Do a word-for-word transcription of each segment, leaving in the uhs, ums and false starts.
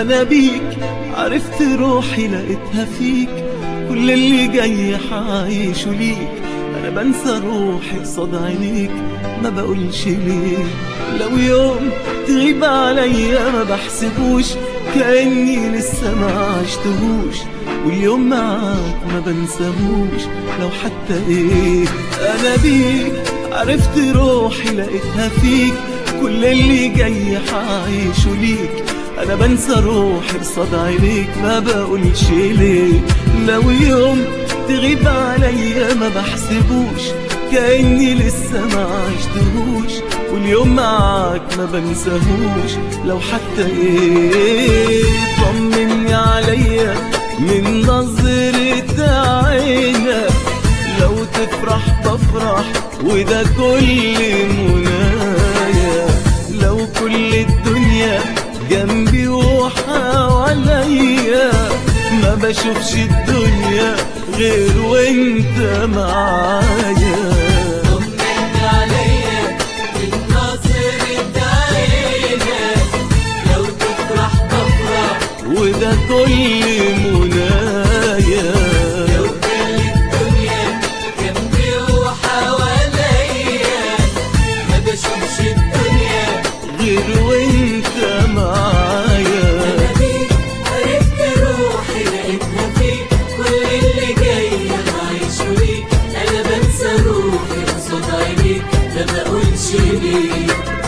انا بيك عرفت روحي لقيتها فيك، كل اللي جاي حعيشه ليك. انا بنسى روحي قصاد عينيك، ما بقولش ليه. لو يوم تغيب عليا ما بحسبوش، كأني لسه ما عشتهوش. واليوم معاك ما بنساهوش لو حتى ايه. انا بيك عرفت روحي لقيتها فيك، كل اللي جاي حعيشه ليك. انا بنسى روحي قصاد عينيك، ما بقولش ليه. لو يوم تغيب عليا ما بحسبوش، كأني لسه ما عشتهوش. واليوم معاك ما بنساهوش لو حتى ايه. طمني عليا من نظرة عينك، لو تفرح بفرح وده كل منايا. لو كل الدنيا جنبي وحواليا، ما بشوفش الدنيا غير وانت معايا. طمني عليا من نظرة عينك، لو تفرح بفرح وده كل منايا. لو كل الدنيا جنبي وحواليا، ما بشوفش الدنيا غير وانت معايا. أنا بيك عرفت روحي لقيتها فيك، كل اللي جاي بعيشه ليك. أنا بنسى روحي قصاد عينيك، ما بقولش ليه.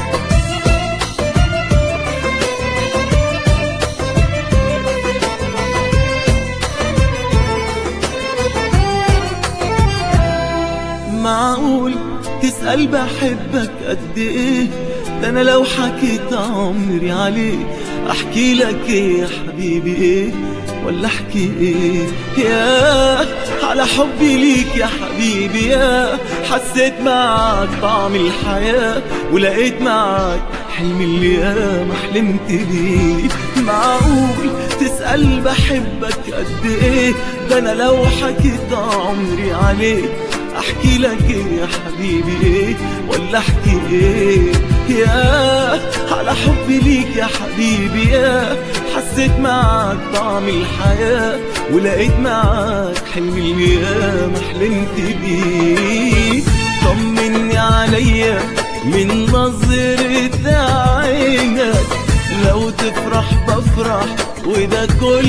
معقول تسأل بحبك قد ايه؟ ده انا لو حكيت عمري عليه، احكي لك ايه يا حبيبي ايه؟ ولا احكي ايه؟ يا على حبي ليك يا حبيبي، يا حسيت معاك طعم الحياة، ولقيت معاك حلمي اللي ياما حلمت بيه. معقول تسأل بحبك قد ايه؟ ده انا لو حكيت عمري عليك، احكي لك ايه يا حبيبي ايه؟ ولا احكي ايه؟ يا على حبي ليك يا حبيبي، يا حسيت معاك طعم الحياة، ولقيت معاك حلمي اللي ياما حلمت بيه. طمني عليا من نظرة عينك، لو تفرح بفرح وده كل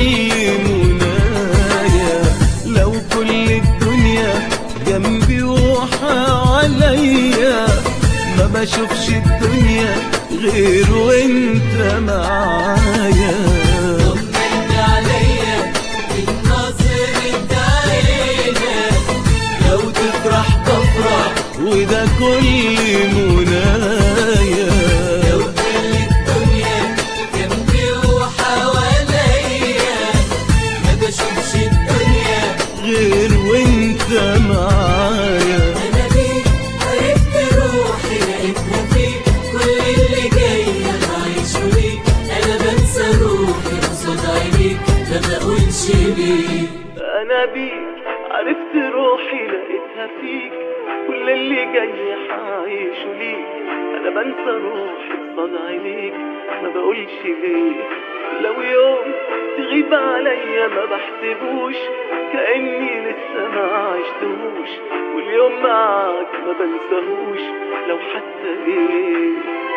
منايا. لو كل الدنيا جنبي وحواليا، ما بشوفش الدنيا غير وانت معايا. طمني عليا من نظرة عينك، لو تفرح بفرح وده كل منايا. لو كل الدنيا جنبي وحواليا، ما بشوفش الدنيا غير وانت معايا. أنا بيك عرفت روحي لقيتها فيك، كل اللي جاي بعيشه ليك. أنا بنسى روحي قصاد عينيك، ما بقولش ليه. انا بيك عرفت روحي لقيتها فيك، كل اللي جاي حعيشه ليك. انا بنسى روحي قصاد عينيك، ما بقولش ليه. لو يوم تغيب عليا ما بحسبوش، كأني لسه ما عشتهوش. واليوم معاك ما بنساهوش لو حتى ايه.